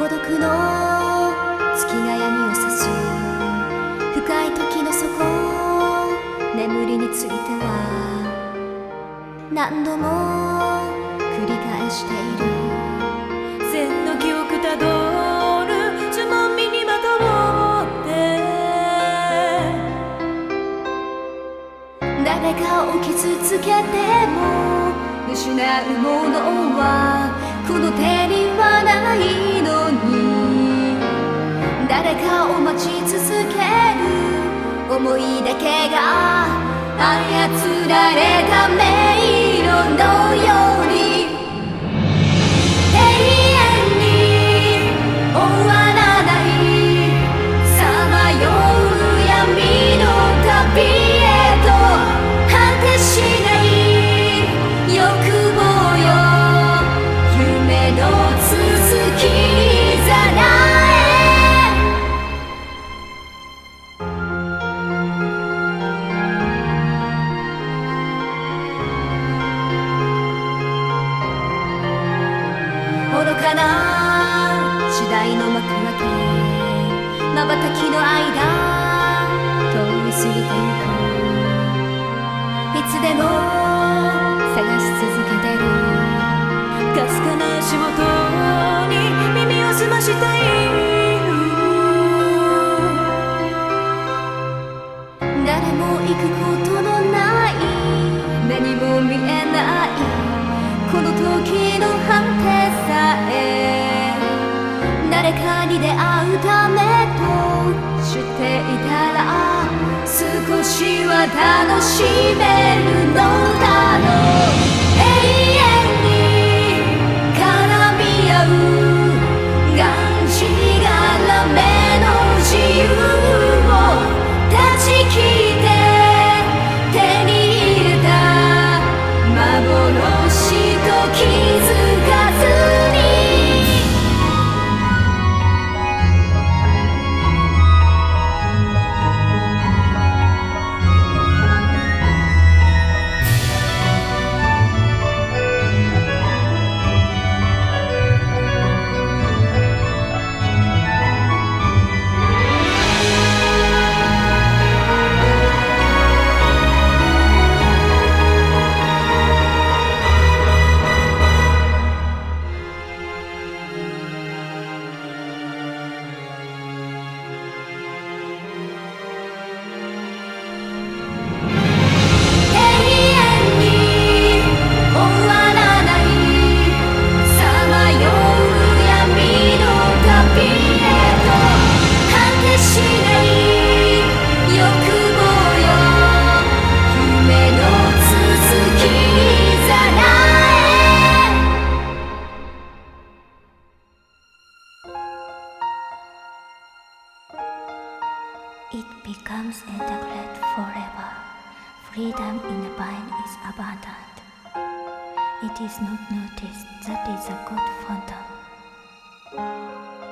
孤独の月が闇を差す深い時の底眠りについては何度も繰り返している。 千の記憶たどる呪文身にまとって誰かを傷つけても失うものはこの手にはないのに、誰かを待ち続ける想いだけが操られた迷路のように永遠に終わらないさまよう闇の旅へと果てしない欲望よ夢の続きざらへ。愚かな時代の幕開け瞬きの間通り過ぎてゆく。いつでも探し続けてるかすかな足元に耳を澄ましたい。 誰も行くことのない目にも見えないこの時の果てさえ誰かに出会うためとしていたら少しは楽しめるのだろう。永遠に絡み合うがんじがらめの自由を断ち切って手に入れた幻と気づかずにIt becomes entangled forever. Freedom in the mind is abundant. It is not noticed that is a good phantom.